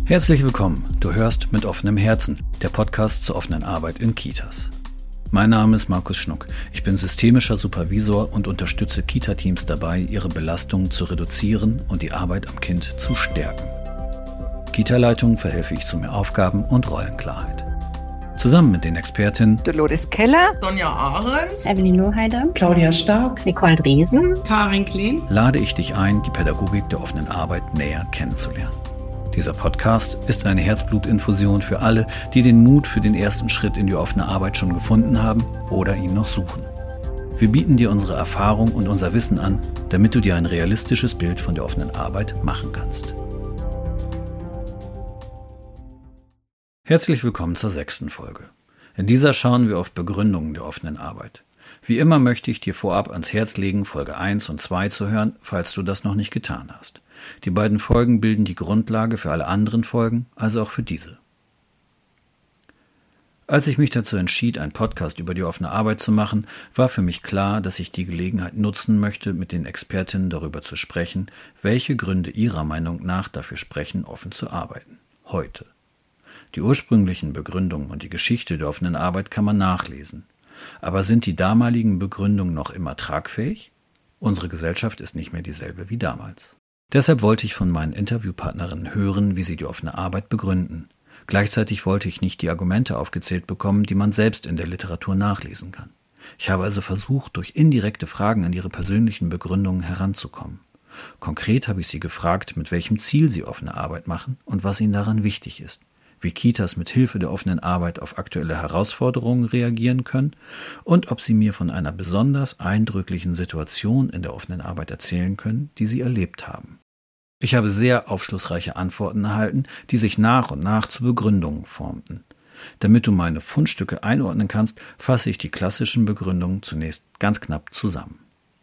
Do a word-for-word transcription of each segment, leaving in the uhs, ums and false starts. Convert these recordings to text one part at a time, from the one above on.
Herzlich willkommen, du hörst mit offenem Herzen, der Podcast zur offenen Arbeit in Kitas. Mein Name ist Markus Schnuck, ich bin systemischer Supervisor und unterstütze Kita-Teams dabei, ihre Belastungen zu reduzieren und die Arbeit am Kind zu stärken. Kita-Leitungen verhelfe ich zu mehr Aufgaben und Rollenklarheit. Zusammen mit den Expertinnen Dolores Keller, Sonja Ahrens, Evelyn Lohheide, Claudia Stark, Nicole Dresen, Karin Kleen, lade ich dich ein, die Pädagogik der offenen Arbeit näher kennenzulernen. Dieser Podcast ist eine Herzblutinfusion für alle, die den Mut für den ersten Schritt in die offene Arbeit schon gefunden haben oder ihn noch suchen. Wir bieten dir unsere Erfahrung und unser Wissen an, damit du dir ein realistisches Bild von der offenen Arbeit machen kannst. Herzlich willkommen zur sechsten Folge. In dieser schauen wir auf Begründungen der offenen Arbeit. Wie immer möchte ich dir vorab ans Herz legen, Folge eins und zwei zu hören, falls du das noch nicht getan hast. Die beiden Folgen bilden die Grundlage für alle anderen Folgen, also auch für diese. Als ich mich dazu entschied, einen Podcast über die offene Arbeit zu machen, war für mich klar, dass ich die Gelegenheit nutzen möchte, mit den Expertinnen darüber zu sprechen, welche Gründe ihrer Meinung nach dafür sprechen, offen zu arbeiten. Heute. Die ursprünglichen Begründungen und die Geschichte der offenen Arbeit kann man nachlesen. Aber sind die damaligen Begründungen noch immer tragfähig? Unsere Gesellschaft ist nicht mehr dieselbe wie damals. Deshalb wollte ich von meinen Interviewpartnerinnen hören, wie sie die offene Arbeit begründen. Gleichzeitig wollte ich nicht die Argumente aufgezählt bekommen, die man selbst in der Literatur nachlesen kann. Ich habe also versucht, durch indirekte Fragen an ihre persönlichen Begründungen heranzukommen. Konkret habe ich sie gefragt, mit welchem Ziel sie offene Arbeit machen und was ihnen daran wichtig ist, wie Kitas mit Hilfe der offenen Arbeit auf aktuelle Herausforderungen reagieren können und ob sie mir von einer besonders eindrücklichen Situation in der offenen Arbeit erzählen können, die sie erlebt haben. Ich habe sehr aufschlussreiche Antworten erhalten, die sich nach und nach zu Begründungen formten. Damit du meine Fundstücke einordnen kannst, fasse ich die klassischen Begründungen zunächst ganz knapp zusammen.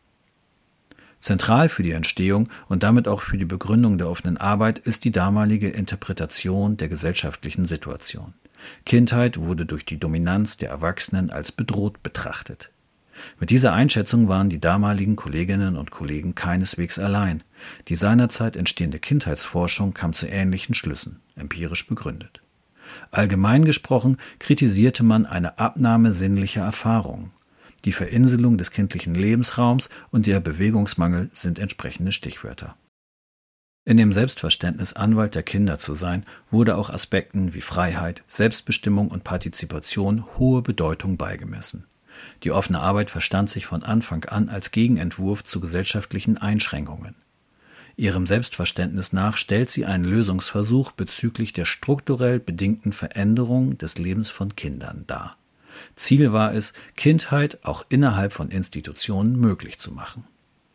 Zentral für die Entstehung und damit auch für die Begründung der offenen Arbeit ist die damalige Interpretation der gesellschaftlichen Situation. Kindheit wurde durch die Dominanz der Erwachsenen als bedroht betrachtet. Mit dieser Einschätzung waren die damaligen Kolleginnen und Kollegen keineswegs allein. Die seinerzeit entstehende Kindheitsforschung kam zu ähnlichen Schlüssen, empirisch begründet. Allgemein gesprochen kritisierte man eine Abnahme sinnlicher Erfahrungen. Die Verinselung des kindlichen Lebensraums und der Bewegungsmangel sind entsprechende Stichwörter. In dem Selbstverständnis, Anwalt der Kinder zu sein, wurde auch Aspekten wie Freiheit, Selbstbestimmung und Partizipation hohe Bedeutung beigemessen. Die offene Arbeit verstand sich von Anfang an als Gegenentwurf zu gesellschaftlichen Einschränkungen. Ihrem Selbstverständnis nach stellt sie einen Lösungsversuch bezüglich der strukturell bedingten Veränderung des Lebens von Kindern dar. Ziel war es, Kindheit auch innerhalb von Institutionen möglich zu machen.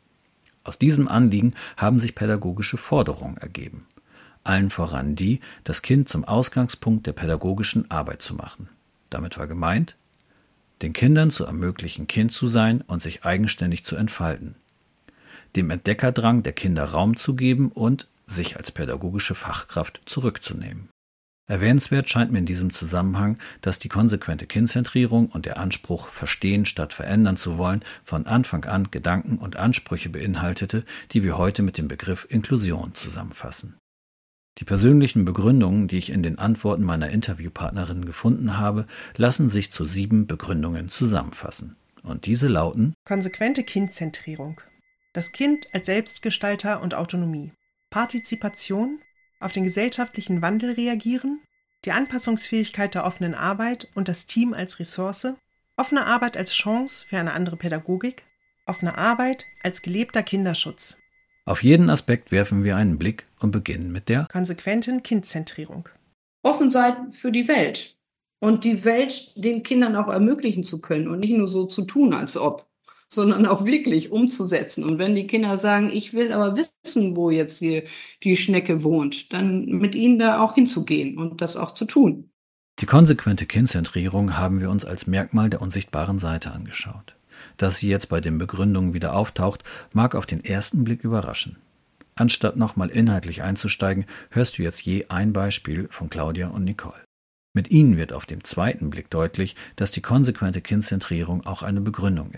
Aus diesem Anliegen haben sich pädagogische Forderungen ergeben. Allen voran die, das Kind zum Ausgangspunkt der pädagogischen Arbeit zu machen. Damit war gemeint, den Kindern zu ermöglichen, Kind zu sein und sich eigenständig zu entfalten. Dem Entdeckerdrang der Kinder Raum zu geben und sich als pädagogische Fachkraft zurückzunehmen. Erwähnenswert scheint mir in diesem Zusammenhang, dass die konsequente Kindzentrierung und der Anspruch, verstehen statt verändern zu wollen, von Anfang an Gedanken und Ansprüche beinhaltete, die wir heute mit dem Begriff Inklusion zusammenfassen. Die persönlichen Begründungen, die ich in den Antworten meiner Interviewpartnerinnen gefunden habe, lassen sich zu sieben Begründungen zusammenfassen. Und diese lauten: konsequente Kindzentrierung, das Kind als Selbstgestalter und Autonomie, Partizipation, auf den gesellschaftlichen Wandel reagieren, die Anpassungsfähigkeit der offenen Arbeit und das Team als Ressource, offene Arbeit als Chance für eine andere Pädagogik, offene Arbeit als gelebter Kinderschutz. Auf jeden Aspekt werfen wir einen Blick und beginnen mit der konsequenten Kindzentrierung. Offen sein für die Welt und die Welt den Kindern auch ermöglichen zu können und nicht nur so zu tun, als ob, sondern auch wirklich umzusetzen. Und wenn die Kinder sagen, ich will aber wissen, wo jetzt hier die Schnecke wohnt, dann mit ihnen da auch hinzugehen und das auch zu tun. Die konsequente Kindzentrierung haben wir uns als Merkmal der unsichtbaren Seite angeschaut. Dass sie jetzt bei den Begründungen wieder auftaucht, mag auf den ersten Blick überraschen. Anstatt nochmal inhaltlich einzusteigen, hörst du jetzt je ein Beispiel von Claudia und Nicole. Mit ihnen wird auf den zweiten Blick deutlich, dass die konsequente Kindzentrierung auch eine Begründung ist.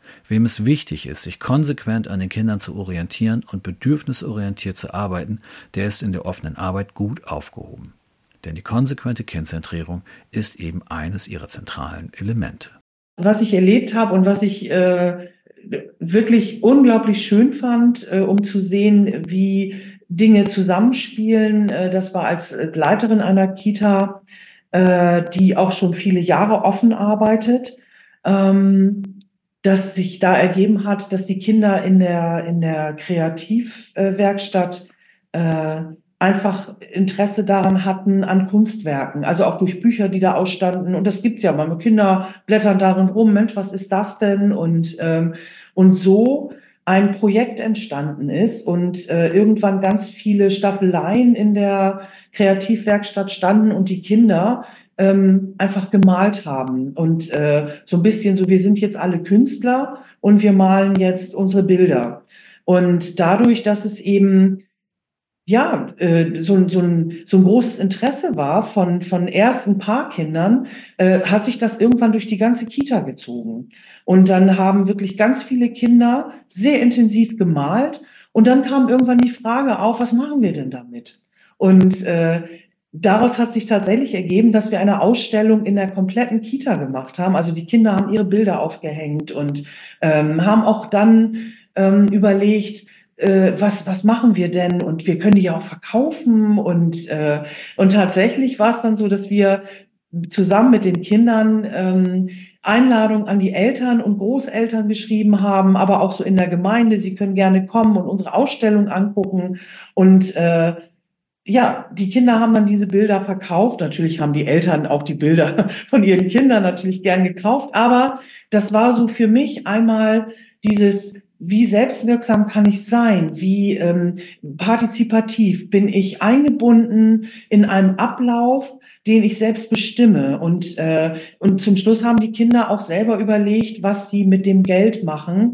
Wem es wichtig ist, sich konsequent an den Kindern zu orientieren und bedürfnisorientiert zu arbeiten, der ist in der offenen Arbeit gut aufgehoben. Denn die konsequente Kindzentrierung ist eben eines ihrer zentralen Elemente. Was ich erlebt habe und was ich äh, wirklich unglaublich schön fand, äh, um zu sehen, wie Dinge zusammenspielen, äh, das war als Leiterin einer Kita, äh, die auch schon viele Jahre offen arbeitet, ähm, dass sich da ergeben hat, dass die Kinder in der, in der Kreativwerkstatt äh, einfach Interesse daran hatten, an Kunstwerken, also auch durch Bücher, die da ausstanden. Und das gibt's ja mal. Kinder blättern darin rum, Mensch, was ist das denn? Und, ähm, und so ein Projekt entstanden ist und äh, irgendwann ganz viele Staffeleien in der Kreativwerkstatt standen und die Kinder ähm, einfach gemalt haben. Und äh, so ein bisschen so, wir sind jetzt alle Künstler und wir malen jetzt unsere Bilder. Und dadurch, dass es eben ja, äh, so, so, ein, so ein großes Interesse war von, von erst ein paar Kindern, äh, hat sich das irgendwann durch die ganze Kita gezogen. Und dann haben wirklich ganz viele Kinder sehr intensiv gemalt. Und dann kam irgendwann die Frage auf, was machen wir denn damit? Und äh, daraus hat sich tatsächlich ergeben, dass wir eine Ausstellung in der kompletten Kita gemacht haben. Also die Kinder haben ihre Bilder aufgehängt und ähm, haben auch dann ähm, überlegt, Was, was machen wir denn? Und wir können die ja auch verkaufen. Und, äh, und tatsächlich war es dann so, dass wir zusammen mit den Kindern ähm, Einladungen an die Eltern und Großeltern geschrieben haben, aber auch so in der Gemeinde. Sie können gerne kommen und unsere Ausstellung angucken. Und äh, ja, die Kinder haben dann diese Bilder verkauft. Natürlich haben die Eltern auch die Bilder von ihren Kindern natürlich gern gekauft. Aber das war so für mich einmal dieses: Wie selbstwirksam kann ich sein? Wie ähm, partizipativ bin ich eingebunden in einem Ablauf, den ich selbst bestimme? Und, äh, und zum Schluss haben die Kinder auch selber überlegt, was sie mit dem Geld machen.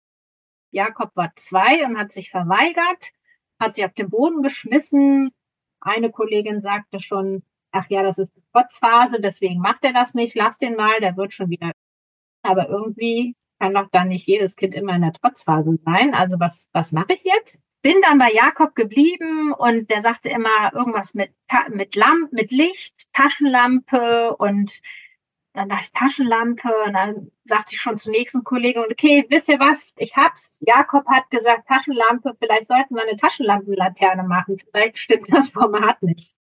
Jakob war zwei und hat sich verweigert, hat sich auf den Boden geschmissen. Eine Kollegin sagte schon, ach ja, das ist eine Trotzphase, deswegen macht er das nicht, lass den mal, der wird schon wieder. Aber irgendwie kann doch dann nicht jedes Kind immer in der Trotzphase sein. Also was, was mache ich jetzt? Bin dann bei Jakob geblieben und der sagte immer irgendwas mit, mit Lamp, mit Licht, Taschenlampe und dann dachte ich Taschenlampe und dann sagte ich schon zur nächsten Kollegin, okay, wisst ihr was? Ich hab's. Jakob hat gesagt Taschenlampe, vielleicht sollten wir eine Taschenlampenlaterne machen. Vielleicht stimmt das Format nicht.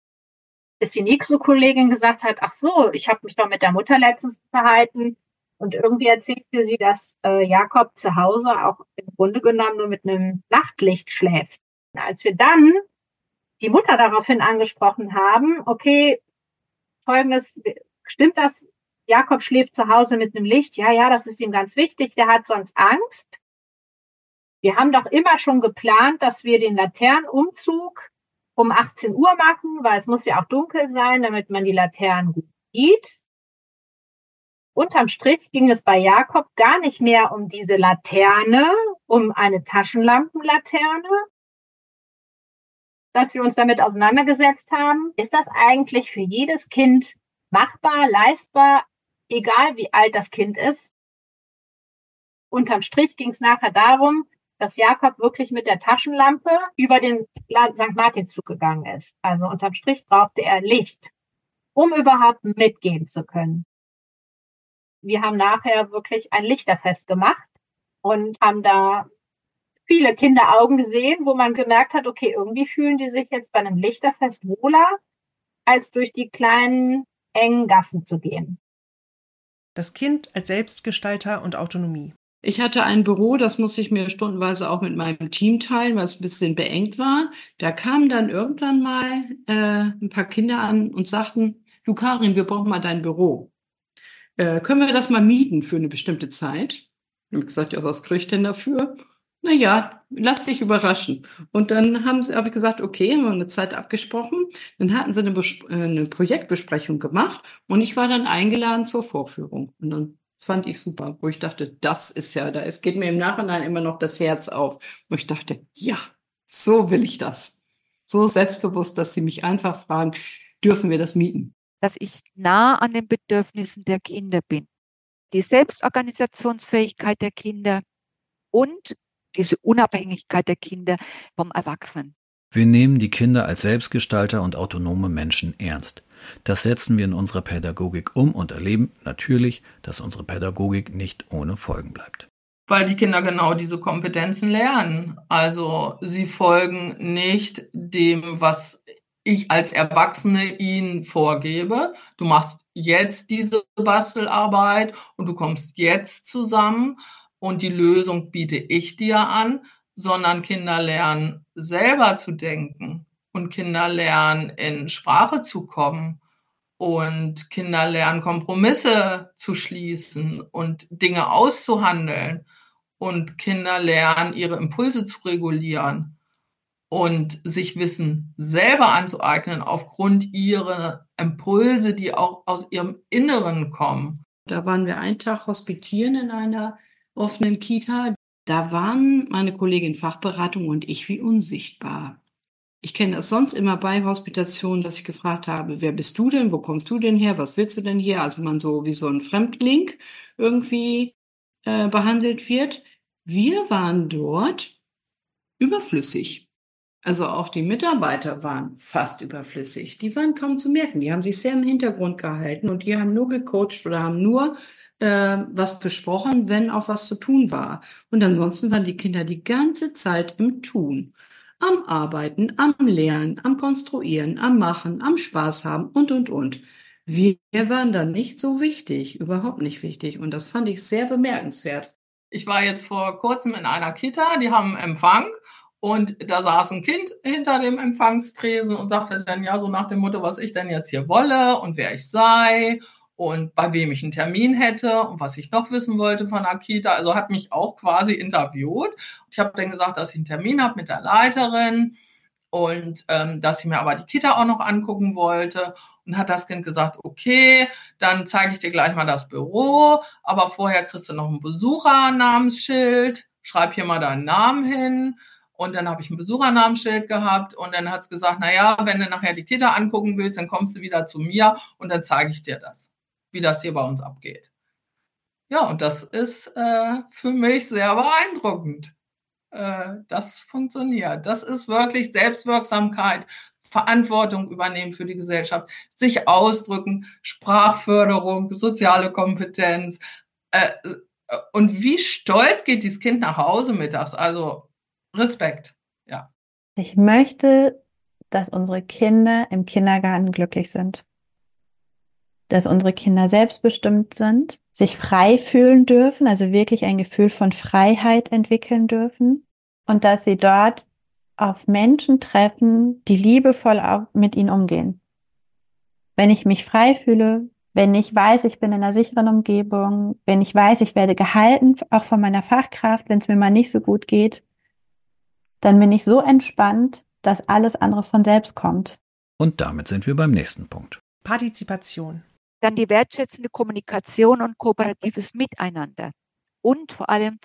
Bis die nächste Kollegin gesagt hat, ach so, ich habe mich doch mit der Mutter letztens verhalten. Und irgendwie erzählte sie, dass äh, Jakob zu Hause auch im Grunde genommen nur mit einem Nachtlicht schläft. Als wir dann die Mutter daraufhin angesprochen haben, okay, Folgendes, stimmt das? Jakob schläft zu Hause mit einem Licht? Ja, ja, das ist ihm ganz wichtig, der hat sonst Angst. Wir haben doch immer schon geplant, dass wir den Laternenumzug um achtzehn Uhr machen, weil es muss ja auch dunkel sein, damit man die Laternen gut sieht. Unterm Strich ging es bei Jakob gar nicht mehr um diese Laterne, um eine Taschenlampenlaterne, dass wir uns damit auseinandergesetzt haben. Ist das eigentlich für jedes Kind machbar, leistbar, egal wie alt das Kind ist? Unterm Strich ging es nachher darum, dass Jakob wirklich mit der Taschenlampe über den Sankt Martinszug gegangen ist. Also unterm Strich brauchte er Licht, um überhaupt mitgehen zu können. Wir haben nachher wirklich ein Lichterfest gemacht und haben da viele Kinderaugen gesehen, wo man gemerkt hat, okay, irgendwie fühlen die sich jetzt bei einem Lichterfest wohler, als durch die kleinen, engen Gassen zu gehen. Das Kind als Selbstgestalter und Autonomie. Ich hatte ein Büro, das musste ich mir stundenweise auch mit meinem Team teilen, weil es ein bisschen beengt war. Da kamen dann irgendwann mal äh, ein paar Kinder an und sagten, du Karin, wir brauchen mal dein Büro. Äh, können wir das mal mieten für eine bestimmte Zeit? Ich habe gesagt, ja, was kriege ich denn dafür? Na ja, lass dich überraschen. Und dann haben sie, habe ich gesagt, okay, haben wir eine Zeit abgesprochen. Dann hatten sie eine, Bes- äh, eine Projektbesprechung gemacht und ich war dann eingeladen zur Vorführung. Und dann fand ich super, wo ich dachte, das ist ja, da es geht mir im Nachhinein immer noch das Herz auf. Wo ich dachte, ja, so will ich das. So selbstbewusst, dass sie mich einfach fragen, dürfen wir das mieten? Dass ich nah an den Bedürfnissen der Kinder bin. die Selbstorganisationsfähigkeit der Kinder und diese Unabhängigkeit der Kinder vom Erwachsenen. Wir nehmen die Kinder als Selbstgestalter und autonome Menschen ernst. Das setzen wir in unserer Pädagogik um und erleben natürlich, dass unsere Pädagogik nicht ohne Folgen bleibt. Weil die Kinder genau diese Kompetenzen lernen. Also sie folgen nicht dem, was ich als Erwachsene ihnen vorgebe. Du machst jetzt diese Bastelarbeit und du kommst jetzt zusammen und die Lösung biete ich dir an, sondern Kinder lernen selber zu denken und Kinder lernen in Sprache zu kommen und Kinder lernen Kompromisse zu schließen und Dinge auszuhandeln und Kinder lernen ihre Impulse zu regulieren und sich Wissen selber anzueignen aufgrund ihrer Impulse, die auch aus ihrem Inneren kommen. Da waren wir einen Tag hospitieren in einer offenen Kita. Da waren meine Kollegin Fachberatung und ich wie unsichtbar. Ich kenne das sonst immer bei Hospitationen, dass ich gefragt habe, wer bist du denn, wo kommst du denn her, was willst du denn hier? Also man so wie so ein Fremdling irgendwie äh, behandelt wird. Wir waren dort überflüssig. Also auch die Mitarbeiter waren fast überflüssig. Die waren kaum zu merken. Die haben sich sehr im Hintergrund gehalten und die haben nur gecoacht oder haben nur äh, was besprochen, wenn auch was zu tun war. Und ansonsten waren die Kinder die ganze Zeit im Tun. Am Arbeiten, am Lernen, am Konstruieren, am Machen, am Spaß haben und, und, und. Wir waren da nicht so wichtig, überhaupt nicht wichtig. Und das fand ich sehr bemerkenswert. Ich war jetzt vor kurzem in einer Kita, die haben Empfang und da saß ein Kind hinter dem Empfangstresen und sagte dann ja so nach dem Motto, was ich denn jetzt hier wolle und wer ich sei und bei wem ich einen Termin hätte und was ich noch wissen wollte von der Kita. Also hat mich auch quasi interviewt. Ich habe dann gesagt, dass ich einen Termin habe mit der Leiterin und ähm, dass ich mir aber die Kita auch noch angucken wollte. Und hat das Kind gesagt, okay, dann zeige ich dir gleich mal das Büro, aber vorher kriegst du noch ein Besuchernamensschild, schreib hier mal deinen Namen hin. Und dann habe ich ein Besuchernamensschild gehabt und dann hat es gesagt, naja, wenn du nachher die Kita angucken willst, dann kommst du wieder zu mir und dann zeige ich dir das, wie das hier bei uns abgeht. Ja, und das ist äh, für mich sehr beeindruckend. Äh, das funktioniert. Das ist wirklich Selbstwirksamkeit, Verantwortung übernehmen für die Gesellschaft, sich ausdrücken, Sprachförderung, soziale Kompetenz. Äh, und wie stolz geht dieses Kind nach Hause mittags? Also Respekt, ja. Ich möchte, dass unsere Kinder im Kindergarten glücklich sind. Dass unsere Kinder selbstbestimmt sind, sich frei fühlen dürfen, also wirklich ein Gefühl von Freiheit entwickeln dürfen und dass sie dort auf Menschen treffen, die liebevoll mit ihnen umgehen. Wenn ich mich frei fühle, wenn ich weiß, ich bin in einer sicheren Umgebung, wenn ich weiß, ich werde gehalten, auch von meiner Fachkraft, wenn es mir mal nicht so gut geht, dann bin ich so entspannt, dass alles andere von selbst kommt. Und damit sind wir beim nächsten Punkt. Partizipation. Dann die wertschätzende Kommunikation und kooperatives Miteinander. Und vor allem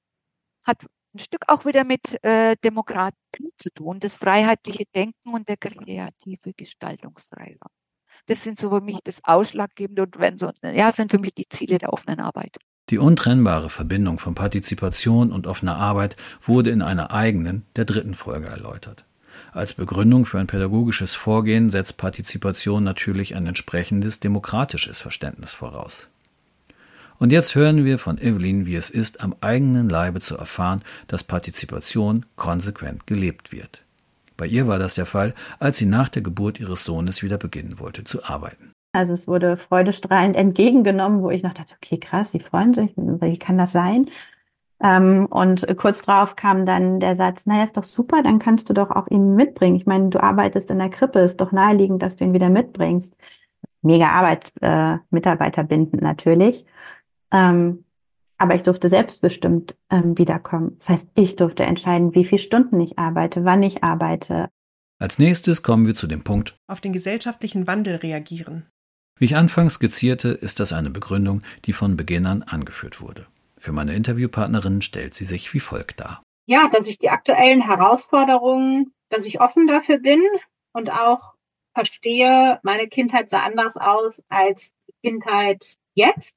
hat ein Stück auch wieder mit äh, Demokratie zu tun, das freiheitliche Denken und der kreative Gestaltungsfreiraum. Das sind so für mich das Ausschlaggebende und wenn so, ja, sind für mich die Ziele der offenen Arbeit. Die untrennbare Verbindung von Partizipation und offener Arbeit wurde in einer eigenen, der dritten Folge erläutert. Als Begründung für ein pädagogisches Vorgehen setzt Partizipation natürlich ein entsprechendes demokratisches Verständnis voraus. Und jetzt hören wir von Evelyn, wie es ist, am eigenen Leibe zu erfahren, dass Partizipation konsequent gelebt wird. Bei ihr war das der Fall, als sie nach der Geburt ihres Sohnes wieder beginnen wollte zu arbeiten. Also es wurde freudestrahlend entgegengenommen, wo ich noch dachte, okay, krass, sie freuen sich, wie kann das sein? Ähm, und kurz darauf kam dann der Satz, naja, ist doch super, dann kannst du doch auch ihn mitbringen. Ich meine, du arbeitest in der Krippe, ist doch naheliegend, dass du ihn wieder mitbringst. Mega Arbeit, äh, Mitarbeiter binden natürlich. Ähm, aber ich durfte selbstbestimmt ähm, wiederkommen. Das heißt, ich durfte entscheiden, wie viele Stunden ich arbeite, wann ich arbeite. Als nächstes kommen wir zu dem Punkt, auf den gesellschaftlichen Wandel reagieren. Wie ich anfangs skizzierte, ist das eine Begründung, die von Beginn an angeführt wurde. Für meine Interviewpartnerin stellt sie sich wie folgt dar. Ja, dass ich die aktuellen Herausforderungen, dass ich offen dafür bin und auch verstehe, meine Kindheit sah anders aus als die Kindheit jetzt.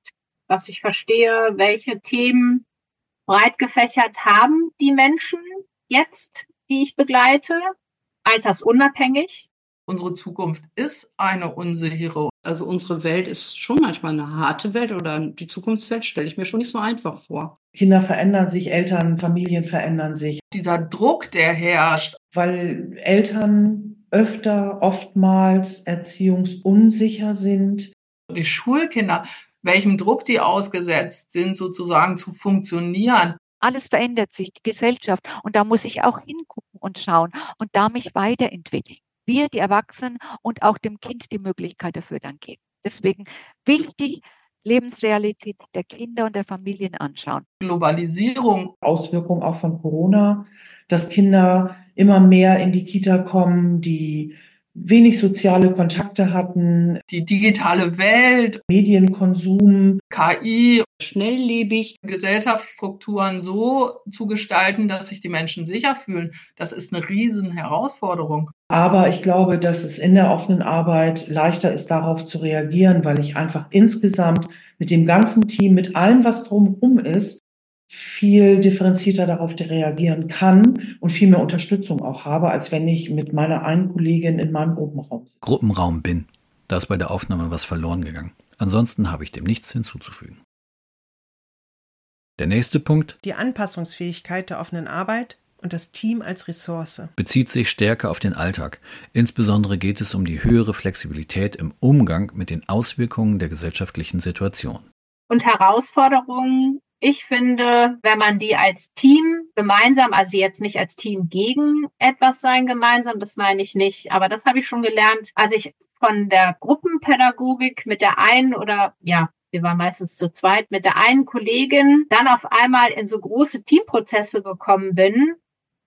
dass ich verstehe, welche Themen breit gefächert haben die Menschen jetzt, die ich begleite, altersunabhängig. Unsere Zukunft ist eine unsichere. Also unsere Welt ist schon manchmal eine harte Welt oder die Zukunftswelt stelle ich mir schon nicht so einfach vor. Kinder verändern sich, Eltern, Familien verändern sich. Dieser Druck, der herrscht. Weil Eltern öfter, oftmals erziehungsunsicher sind. Die Schulkinder, welchem Druck die ausgesetzt sind, sozusagen zu funktionieren. Alles verändert sich, die Gesellschaft. Und da muss ich auch hingucken und schauen und da mich weiterentwickeln. Wir, die Erwachsenen, und auch dem Kind die Möglichkeit dafür dann geben. Deswegen wichtig, Lebensrealität der Kinder und der Familien anschauen. Globalisierung. Auswirkungen auch von Corona, dass Kinder immer mehr in die Kita kommen, die wenig soziale Kontakte hatten. Die digitale Welt. Medienkonsum. K I. Schnelllebig. Gesellschaftsstrukturen so zu gestalten, dass sich die Menschen sicher fühlen. Das ist eine riesen Herausforderung. Aber ich glaube, dass es in der offenen Arbeit leichter ist, darauf zu reagieren, weil ich einfach insgesamt mit dem ganzen Team, mit allem, was drumherum ist, viel differenzierter darauf reagieren kann und viel mehr Unterstützung auch habe, als wenn ich mit meiner einen Kollegin in meinem Gruppenraum sitze. Gruppenraum bin. Da ist bei der Aufnahme was verloren gegangen. Ansonsten habe ich dem nichts hinzuzufügen. Der nächste Punkt, Die Anpassungsfähigkeit der offenen Arbeit und das Team als Ressource. bezieht sich stärker auf den Alltag. Insbesondere geht es um die höhere Flexibilität im Umgang mit den Auswirkungen der gesellschaftlichen Situation. Und Herausforderungen, ich finde, wenn man die als Team gemeinsam, also jetzt nicht als Team gegen etwas sein gemeinsam, das meine ich nicht, aber das habe ich schon gelernt, als ich von der Gruppenpädagogik mit der einen oder, ja, wir waren meistens zu zweit, mit der einen Kollegin dann auf einmal in so große Teamprozesse gekommen bin,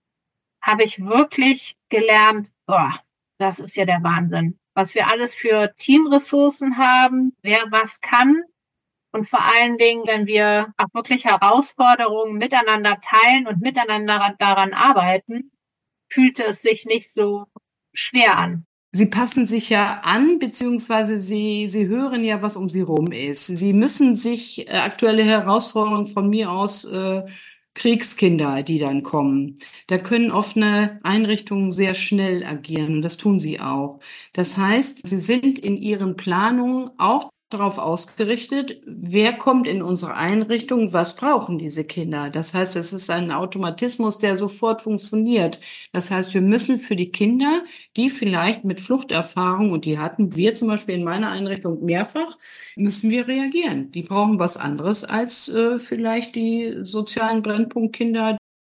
habe ich wirklich gelernt, boah, das ist ja der Wahnsinn, was wir alles für Teamressourcen haben, wer was kann. Und vor allen Dingen, wenn wir auch wirklich Herausforderungen miteinander teilen und miteinander daran arbeiten, fühlte es sich nicht so schwer an. Sie passen sich ja an, beziehungsweise sie, sie hören ja, was um sie rum ist. Sie müssen sich äh, aktuelle Herausforderungen von mir aus, äh, Kriegskinder, die dann kommen. Da können offene Einrichtungen sehr schnell agieren und das tun sie auch. Das heißt, sie sind in ihren Planungen auch darauf ausgerichtet, wer kommt in unsere Einrichtung, was brauchen diese Kinder. Das heißt, es ist ein Automatismus, der sofort funktioniert. Das heißt, wir müssen für die Kinder, die vielleicht mit Fluchterfahrung, und die hatten wir zum Beispiel in meiner Einrichtung mehrfach, müssen wir reagieren. Die brauchen was anderes als äh, vielleicht die sozialen Brennpunktkinder.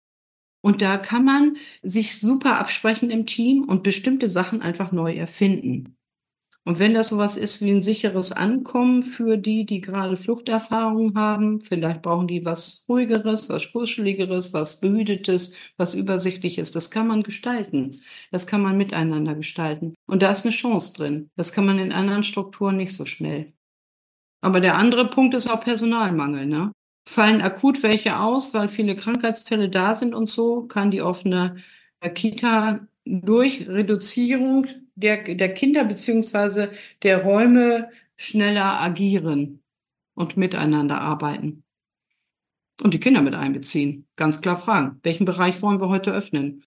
Und da kann man sich super absprechen im Team und bestimmte Sachen einfach neu erfinden. Und wenn das sowas ist wie ein sicheres Ankommen für die, die gerade Fluchterfahrung haben, vielleicht brauchen die was Ruhigeres, was Kuscheligeres, was Behütetes, was Übersichtliches, das kann man gestalten. Das kann man miteinander gestalten. Und da ist eine Chance drin. Das kann man in anderen Strukturen nicht so schnell. Aber der andere Punkt ist auch Personalmangel, ne? Fallen akut welche aus, weil viele Krankheitsfälle da sind und so, kann die offene Kita durch Reduzierung der, der Kinder beziehungsweise der Räume schneller agieren und miteinander arbeiten. Und die Kinder mit einbeziehen. Ganz klar fragen, welchen Bereich wollen wir heute öffnen?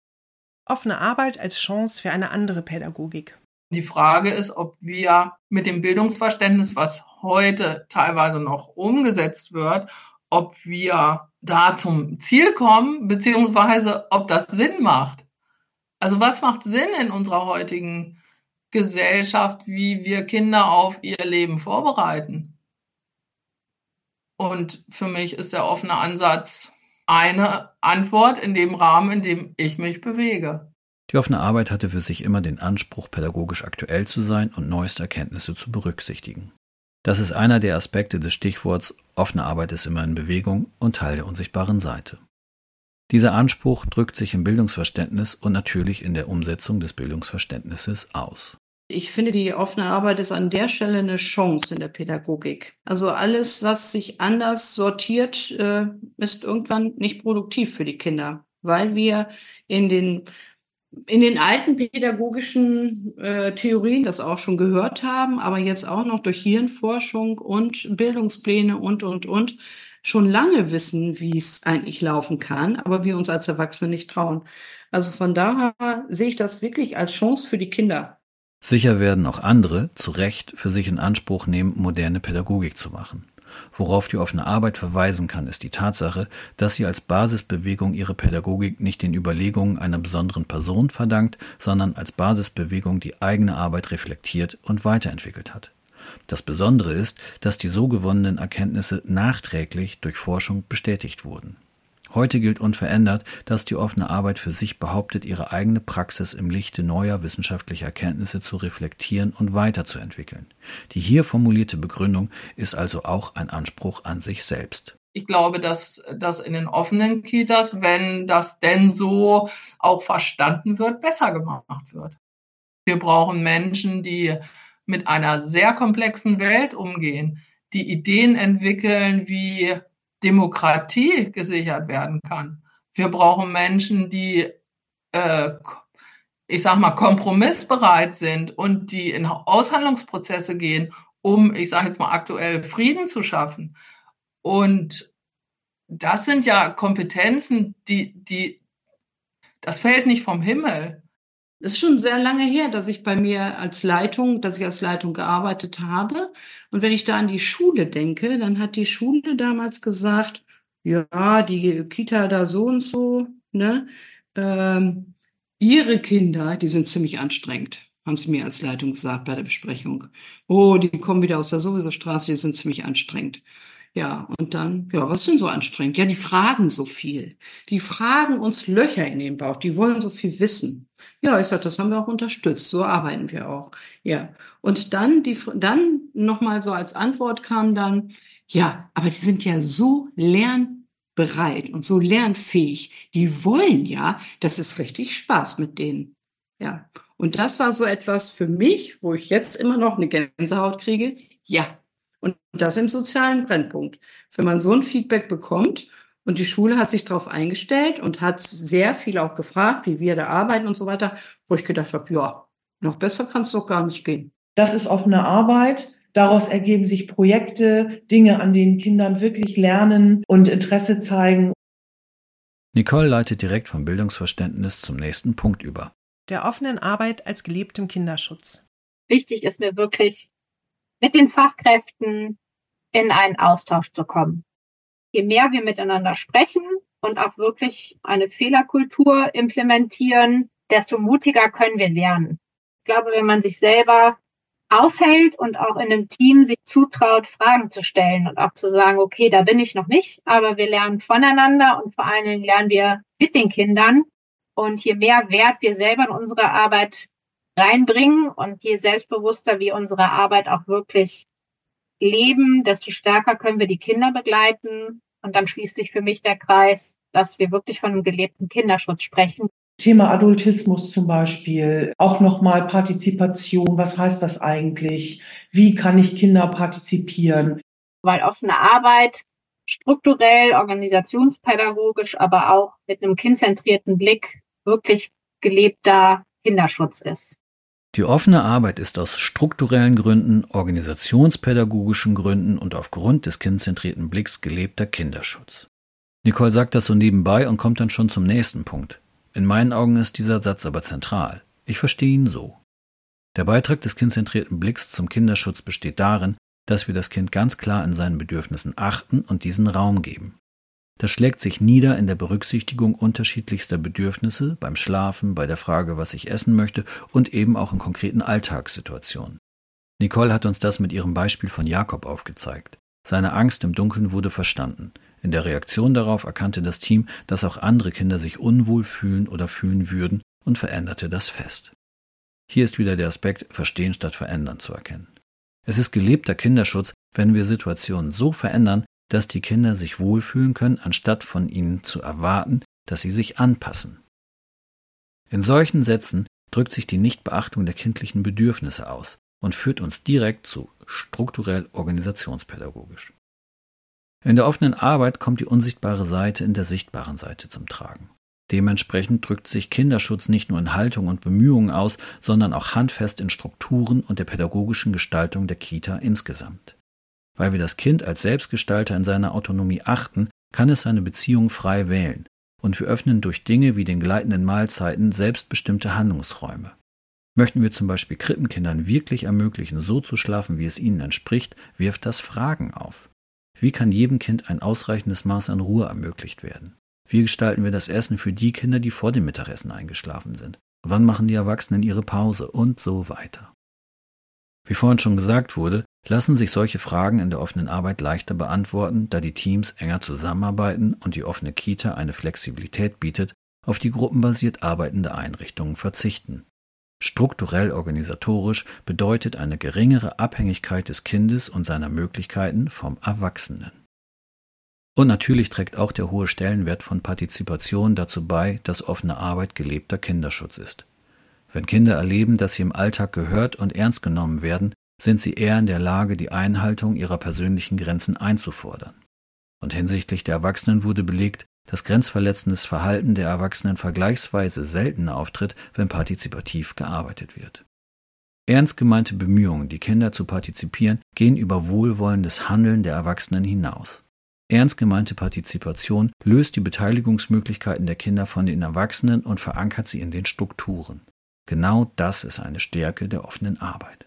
Offene Arbeit als Chance für eine andere Pädagogik. Die Frage ist, ob wir mit dem Bildungsverständnis, was heute teilweise noch umgesetzt wird, ob wir da zum Ziel kommen, beziehungsweise ob das Sinn macht. Also was macht Sinn in unserer heutigen Gesellschaft, wie wir Kinder auf ihr Leben vorbereiten? Und für mich ist der offene Ansatz eine Antwort in dem Rahmen, in dem ich mich bewege. Die offene Arbeit hatte für sich immer den Anspruch, pädagogisch aktuell zu sein und neueste Erkenntnisse zu berücksichtigen. Das ist einer der Aspekte des Stichworts offene Arbeit ist immer in Bewegung und Teil der unsichtbaren Seite. Dieser Anspruch drückt sich im Bildungsverständnis und natürlich in der Umsetzung des Bildungsverständnisses aus. Ich finde, die offene Arbeit ist an der Stelle eine Chance in der Pädagogik. Also alles, was sich anders sortiert, ist irgendwann nicht produktiv für die Kinder, weil wir in den in den alten pädagogischen äh, Theorien das auch schon gehört haben, aber jetzt auch noch durch Hirnforschung und Bildungspläne und, und, und schon lange wissen, wie es eigentlich laufen kann, aber wir uns als Erwachsene nicht trauen. Also von daher sehe ich das wirklich als Chance für die Kinder. Sicher werden auch andere zu Recht für sich in Anspruch nehmen, moderne Pädagogik zu machen. Worauf die offene Arbeit verweisen kann, ist die Tatsache, dass sie als Basisbewegung ihre Pädagogik nicht den Überlegungen einer besonderen Person verdankt, sondern als Basisbewegung die eigene Arbeit reflektiert und weiterentwickelt hat. Das Besondere ist, dass die so gewonnenen Erkenntnisse nachträglich durch Forschung bestätigt wurden. Heute gilt unverändert, dass die offene Arbeit für sich behauptet, ihre eigene Praxis im Lichte neuer wissenschaftlicher Erkenntnisse zu reflektieren und weiterzuentwickeln. Die hier formulierte Begründung ist also auch ein Anspruch an sich selbst. Ich glaube, dass das in den offenen Kitas, wenn das denn so auch verstanden wird, besser gemacht wird. Wir brauchen Menschen, die mit einer sehr komplexen Welt umgehen, die Ideen entwickeln, wie Demokratie gesichert werden kann. Wir brauchen Menschen, die, äh, ich sag mal, kompromissbereit sind und die in Aushandlungsprozesse gehen, um, ich sage jetzt mal aktuell, Frieden zu schaffen. Und das sind ja Kompetenzen, die, die, das fällt nicht vom Himmel. Es ist schon sehr lange her, dass ich bei mir als Leitung, dass ich als Leitung gearbeitet habe. Und wenn ich da an die Schule denke, dann hat die Schule damals gesagt, ja, die Kita da so und so, ne, ähm, ihre Kinder, die sind ziemlich anstrengend, haben sie mir als Leitung gesagt bei der Besprechung. Oh, die kommen wieder aus der Sowieso-Straße, die sind ziemlich anstrengend. Ja, und dann, ja, was ist denn so anstrengend? Ja, die fragen so viel. Die fragen uns Löcher in den Bauch. Die wollen so viel wissen. Ja, ich sag, das haben wir auch unterstützt. So arbeiten wir auch. Ja. Und dann, die, dann nochmal so als Antwort kam dann, ja, aber die sind ja so lernbereit und so lernfähig. Die wollen ja, das ist richtig Spaß mit denen. Ja. Und das war so etwas für mich, wo ich jetzt immer noch eine Gänsehaut kriege. Ja. Und das im sozialen Brennpunkt. Wenn man so ein Feedback bekommt und die Schule hat sich darauf eingestellt und hat sehr viel auch gefragt, wie wir da arbeiten und so weiter, wo ich gedacht habe, ja, noch besser kann es doch gar nicht gehen. Das ist offene Arbeit. Daraus ergeben sich Projekte, Dinge, an denen Kindern wirklich lernen und Interesse zeigen. Nicole leitet direkt vom Bildungsverständnis zum nächsten Punkt über. Der offenen Arbeit als gelebtem Kinderschutz. Wichtig ist mir wirklich, mit den Fachkräften in einen Austausch zu kommen. Je mehr wir miteinander sprechen und auch wirklich eine Fehlerkultur implementieren, desto mutiger können wir lernen. Ich glaube, wenn man sich selber aushält und auch in einem Team sich zutraut, Fragen zu stellen und auch zu sagen, okay, da bin ich noch nicht, aber wir lernen voneinander und vor allen Dingen lernen wir mit den Kindern. Und je mehr Wert wir selber in unsere Arbeit reinbringen und je selbstbewusster wir unsere Arbeit auch wirklich leben, desto stärker können wir die Kinder begleiten. Und dann schließt sich für mich der Kreis, dass wir wirklich von einem gelebten Kinderschutz sprechen. Thema Adultismus zum Beispiel, auch nochmal Partizipation, was heißt das eigentlich? Wie kann ich Kinder partizipieren? Weil offene Arbeit strukturell, organisationspädagogisch, aber auch mit einem kindzentrierten Blick wirklich gelebter Kinderschutz ist. Die offene Arbeit ist aus strukturellen Gründen, organisationspädagogischen Gründen und aufgrund des kindzentrierten Blicks gelebter Kinderschutz. Nicole sagt das so nebenbei und kommt dann schon zum nächsten Punkt. In meinen Augen ist dieser Satz aber zentral. Ich verstehe ihn so. Der Beitrag des kindzentrierten Blicks zum Kinderschutz besteht darin, dass wir das Kind ganz klar in seinen Bedürfnissen achten und diesen Raum geben. Das schlägt sich nieder in der Berücksichtigung unterschiedlichster Bedürfnisse, beim Schlafen, bei der Frage, was ich essen möchte und eben auch in konkreten Alltagssituationen. Nicole hat uns das mit ihrem Beispiel von Jakob aufgezeigt. Seine Angst im Dunkeln wurde verstanden. In der Reaktion darauf erkannte das Team, dass auch andere Kinder sich unwohl fühlen oder fühlen würden und veränderte das fest. Hier ist wieder der Aspekt Verstehen statt Verändern zu erkennen. Es ist gelebter Kinderschutz, wenn wir Situationen so verändern, dass die Kinder sich wohlfühlen können, anstatt von ihnen zu erwarten, dass sie sich anpassen. In solchen Sätzen drückt sich die Nichtbeachtung der kindlichen Bedürfnisse aus und führt uns direkt zu strukturell organisationspädagogisch. In der offenen Arbeit kommt die unsichtbare Seite in der sichtbaren Seite zum Tragen. Dementsprechend drückt sich Kinderschutz nicht nur in Haltung und Bemühungen aus, sondern auch handfest in Strukturen und der pädagogischen Gestaltung der Kita insgesamt. Weil wir das Kind als Selbstgestalter in seiner Autonomie achten, kann es seine Beziehung frei wählen, und wir öffnen durch Dinge wie den gleitenden Mahlzeiten selbstbestimmte Handlungsräume. Möchten wir zum Beispiel Krippenkindern wirklich ermöglichen, so zu schlafen, wie es ihnen entspricht, wirft das Fragen auf. Wie kann jedem Kind ein ausreichendes Maß an Ruhe ermöglicht werden? Wie gestalten wir das Essen für die Kinder, die vor dem Mittagessen eingeschlafen sind? Wann machen die Erwachsenen ihre Pause? Und so weiter. Wie vorhin schon gesagt wurde, lassen sich solche Fragen in der offenen Arbeit leichter beantworten, da die Teams enger zusammenarbeiten und die offene Kita eine Flexibilität bietet, auf die gruppenbasiert arbeitende Einrichtungen verzichten. Strukturell organisatorisch bedeutet eine geringere Abhängigkeit des Kindes und seiner Möglichkeiten vom Erwachsenen. Und natürlich trägt auch der hohe Stellenwert von Partizipation dazu bei, dass offene Arbeit gelebter Kinderschutz ist. Wenn Kinder erleben, dass sie im Alltag gehört und ernst genommen werden, sind sie eher in der Lage, die Einhaltung ihrer persönlichen Grenzen einzufordern. Und hinsichtlich der Erwachsenen wurde belegt, dass grenzverletzendes Verhalten der Erwachsenen vergleichsweise seltener auftritt, wenn partizipativ gearbeitet wird. Ernst gemeinte Bemühungen, die Kinder zu partizipieren, gehen über wohlwollendes Handeln der Erwachsenen hinaus. Ernst gemeinte Partizipation löst die Beteiligungsmöglichkeiten der Kinder von den Erwachsenen und verankert sie in den Strukturen. Genau das ist eine Stärke der offenen Arbeit.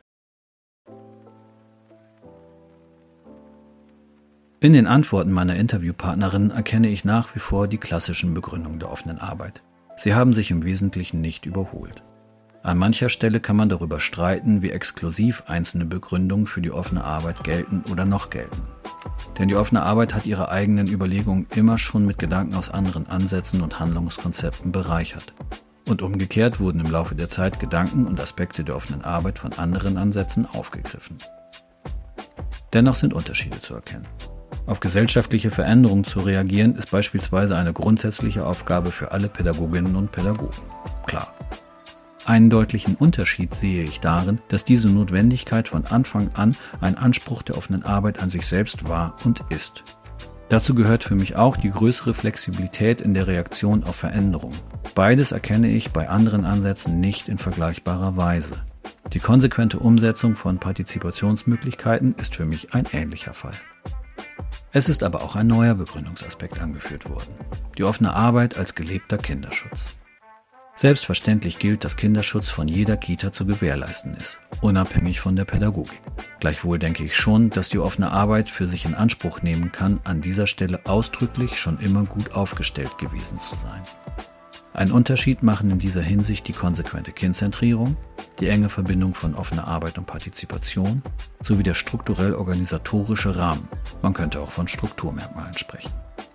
In den Antworten meiner Interviewpartnerinnen erkenne ich nach wie vor die klassischen Begründungen der offenen Arbeit. Sie haben sich im Wesentlichen nicht überholt. An mancher Stelle kann man darüber streiten, wie exklusiv einzelne Begründungen für die offene Arbeit gelten oder noch gelten. Denn die offene Arbeit hat ihre eigenen Überlegungen immer schon mit Gedanken aus anderen Ansätzen und Handlungskonzepten bereichert. Und umgekehrt wurden im Laufe der Zeit Gedanken und Aspekte der offenen Arbeit von anderen Ansätzen aufgegriffen. Dennoch sind Unterschiede zu erkennen. Auf gesellschaftliche Veränderungen zu reagieren, ist beispielsweise eine grundsätzliche Aufgabe für alle Pädagoginnen und Pädagogen. Klar. Einen deutlichen Unterschied sehe ich darin, dass diese Notwendigkeit von Anfang an ein Anspruch der offenen Arbeit an sich selbst war und ist. Dazu gehört für mich auch die größere Flexibilität in der Reaktion auf Veränderungen. Beides erkenne ich bei anderen Ansätzen nicht in vergleichbarer Weise. Die konsequente Umsetzung von Partizipationsmöglichkeiten ist für mich ein ähnlicher Fall. Es ist aber auch ein neuer Begründungsaspekt angeführt worden: die offene Arbeit als gelebter Kinderschutz. Selbstverständlich gilt, dass Kinderschutz von jeder Kita zu gewährleisten ist, unabhängig von der Pädagogik. Gleichwohl denke ich schon, dass die offene Arbeit für sich in Anspruch nehmen kann, an dieser Stelle ausdrücklich schon immer gut aufgestellt gewesen zu sein. Einen Unterschied machen in dieser Hinsicht die konsequente Kindzentrierung, die enge Verbindung von offener Arbeit und Partizipation sowie der strukturell-organisatorische Rahmen. Man könnte auch von Strukturmerkmalen sprechen.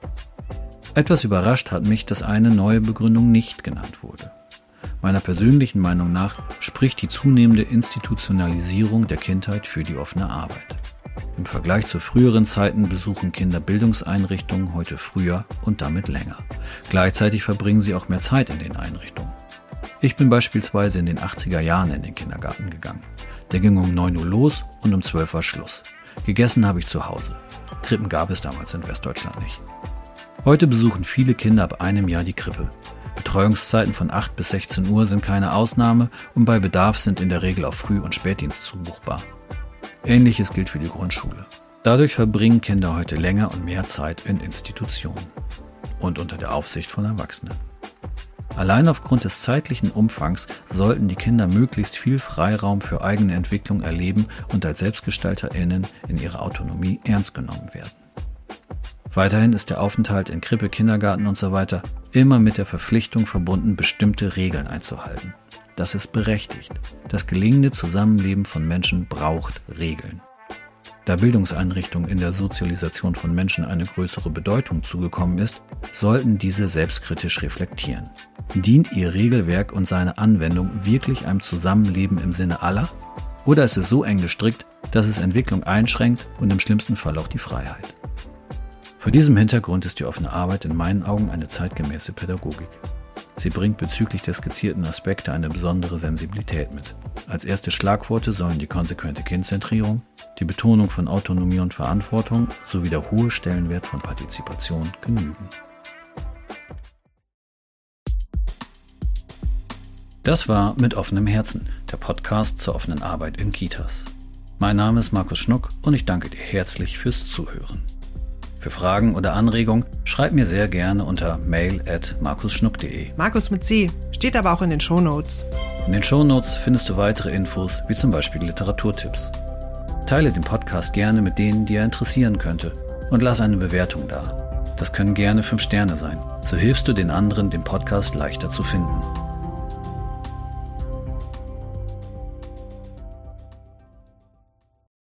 Etwas überrascht hat mich, dass eine neue Begründung nicht genannt wurde. Meiner persönlichen Meinung nach spricht die zunehmende Institutionalisierung der Kindheit für die offene Arbeit. Im Vergleich zu früheren Zeiten besuchen Kinder Bildungseinrichtungen heute früher und damit länger. Gleichzeitig verbringen sie auch mehr Zeit in den Einrichtungen. Ich bin beispielsweise in den achtziger Jahren in den Kindergarten gegangen. Der ging um neun Uhr los und um zwölf war Schluss. Gegessen habe ich zu Hause. Krippen gab es damals in Westdeutschland nicht. Heute besuchen viele Kinder ab einem Jahr die Krippe. Betreuungszeiten von acht bis sechzehn Uhr sind keine Ausnahme und bei Bedarf sind in der Regel auch Früh- und Spätdienst zubuchbar. Ähnliches gilt für die Grundschule. Dadurch verbringen Kinder heute länger und mehr Zeit in Institutionen und unter der Aufsicht von Erwachsenen. Allein aufgrund des zeitlichen Umfangs sollten die Kinder möglichst viel Freiraum für eigene Entwicklung erleben und als SelbstgestalterInnen in ihrer Autonomie ernst genommen werden. Weiterhin ist der Aufenthalt in Krippe, Kindergarten und so weiter immer mit der Verpflichtung verbunden, bestimmte Regeln einzuhalten. Das ist berechtigt. Das gelingende Zusammenleben von Menschen braucht Regeln. Da Bildungseinrichtungen in der Sozialisation von Menschen eine größere Bedeutung zugekommen ist, sollten diese selbstkritisch reflektieren. Dient ihr Regelwerk und seine Anwendung wirklich einem Zusammenleben im Sinne aller? Oder ist es so eng gestrickt, dass es Entwicklung einschränkt und im schlimmsten Fall auch die Freiheit? Vor diesem Hintergrund ist die offene Arbeit in meinen Augen eine zeitgemäße Pädagogik. Sie bringt bezüglich der skizzierten Aspekte eine besondere Sensibilität mit. Als erste Schlagworte sollen die konsequente Kindzentrierung, die Betonung von Autonomie und Verantwortung sowie der hohe Stellenwert von Partizipation genügen. Das war Mit offenem Herzen, der Podcast zur offenen Arbeit in Kitas. Mein Name ist Markus Schnuck und ich danke dir herzlich fürs Zuhören. Für Fragen oder Anregungen schreib mir sehr gerne unter mail at markusschnuck punkt de. Markus mit C, steht aber auch in den Shownotes. In den Shownotes findest du weitere Infos, wie zum Beispiel Literaturtipps. Teile den Podcast gerne mit denen, die er interessieren könnte, und lass eine Bewertung da. Das können gerne fünf Sterne sein. So hilfst du den anderen, den Podcast leichter zu finden.